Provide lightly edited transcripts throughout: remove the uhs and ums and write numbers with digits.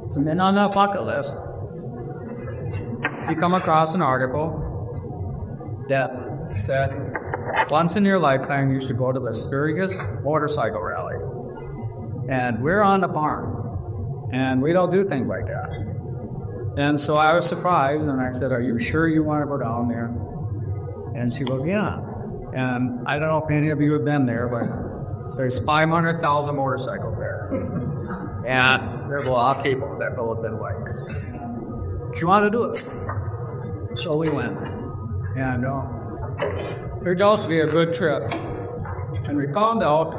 So then on that bucket list, you come across an article that said, once in your lifetime, you should go to the Sturgis motorcycle rally. And we're on the farm, and we don't do things like that. And so I was surprised, and I said, are you sure you want to go down there? And she goes, yeah. And I don't know if any of you have been there, but there's 500,000 motorcycles there. And there's a lot of people that go with their bikes. She wanted to do it. So we went. And it turned out to be a good trip. And we found out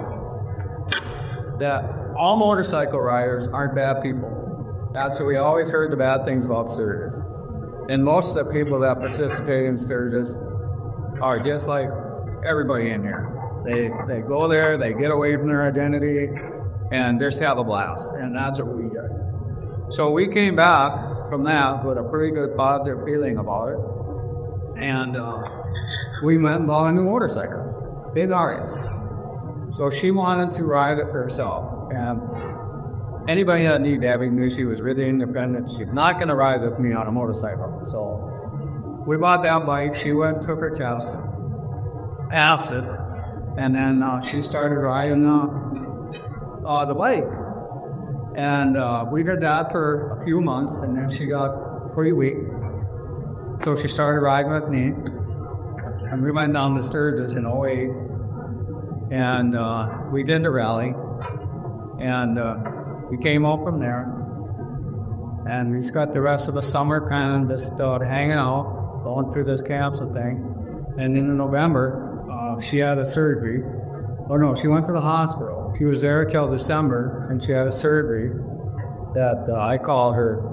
that all motorcycle riders aren't bad people. That's what we always heard the bad things about Sturgis. And most of the people that participate in Sturgis are just like everybody in here. They go there, they get away from their identity, and just have a blast. And that's what we did. So we came back from that with a pretty good positive feeling about it. And we went and bought a new motorcycle, big Arias. So she wanted to ride it herself. And anybody that knew Debbie knew she was really independent. She's not going to ride with me on a motorcycle. So we bought that bike. She went and took her test, passed it, and then she started riding the bike. And we did that for a few months, and then she got pretty weak. So she started riding with me, and we went down to Sturgis in 08, and we did the rally, and we came home from there, and we spent the rest of the summer kind of just hanging out, going through this cancer thing, and in November, she had a surgery. Oh no, she went to the hospital. She was there till December, and she had a surgery that I call her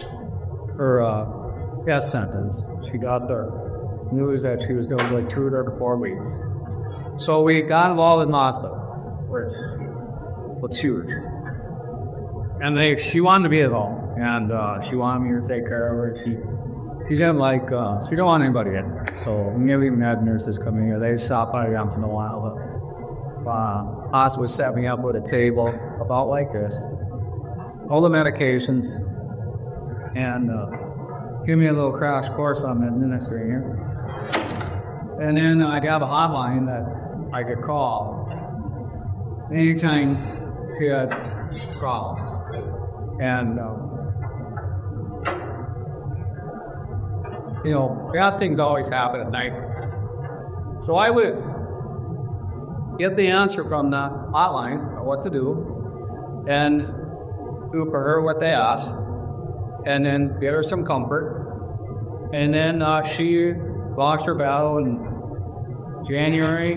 death sentence. She got the news that she was going to be 2 to 4 weeks. So we got involved in LASTA, which was huge. And she wanted to be at home, and she wanted me to take care of her. She didn't like, she don't want anybody in there. So we never even had nurses come in here. They stop by once in a while. But hospital set me up with a table about like this, all the medications, and give me a little crash course on administering it. And then I'd have a hotline that I could call anytime she had problems. And, bad things always happen at night. So I would get the answer from the hotline of what to do, and do for her what they asked, and then give her some comfort. And then she lost her battle in January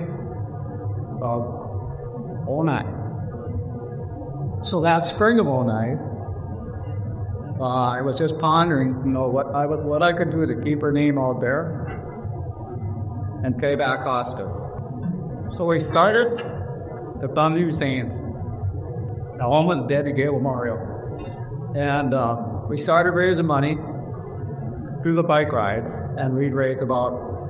of 09. So that spring of 09, I was just pondering, what I could do to keep her name out there and pay back hospice. So we started the Thunder Saints, the home of the Debbie Gale Memorial. And we started raising money through the bike rides, and we'd raise about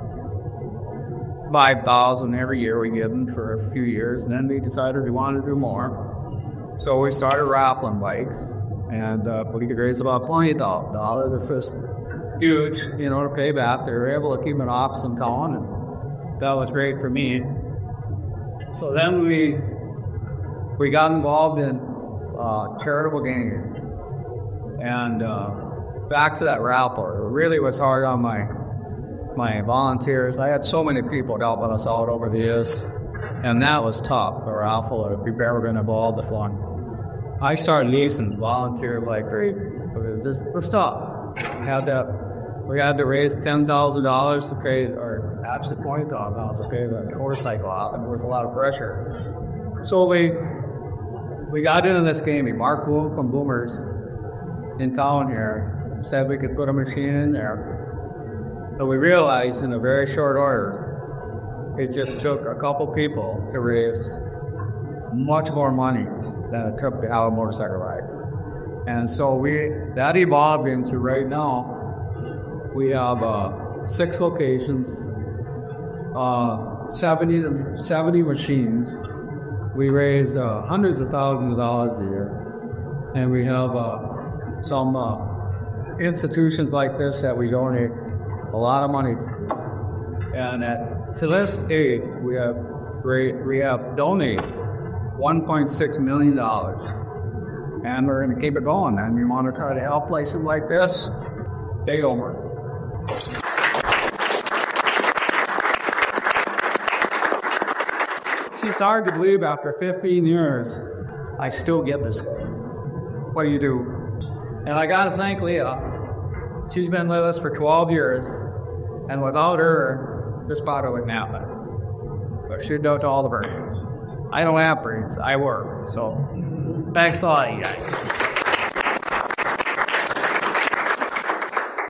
$5,000 every year we give them for a few years, and then we decided we wanted to do more. So we started raffling bikes, and we could raise about $20,000. It was huge, to pay back. They were able to keep an office in town, and that was great for me. So then we got involved in charitable gaining. And back to that raffle, it really was hard on my volunteers. I had so many people helping us out over the years, and that was tough, the raffle, if we ever going to involve the fund. I started leasing volunteer like great, but it was tough. We had to raise $10,000 to pay, or actually $20,000 to pay the motorcycle off, and there was a lot of pressure. So we got into this game. Mark Wolf from Boomers in town here said we could put a machine in there. So we realized in a very short order, it just took a couple people to raise much more money than it took to have a motorcycle ride. And so that evolved into right now, we have 6 locations, 70 machines. We raise hundreds of thousands of dollars a year, and we have some institutions like this that we donate a lot of money to. And to this date, we have donated $1.6 million. And we're going to keep it going. And we want to try to help places like this stay over. It's hard to believe after 15 years, I still get this. What do you do? And I got to thank Leah. She's been with us for 12 years. And without her, this bottle wouldn't happen. But she'd do it to all the birds. I don't have birds. I work. So thanks a lot, you guys.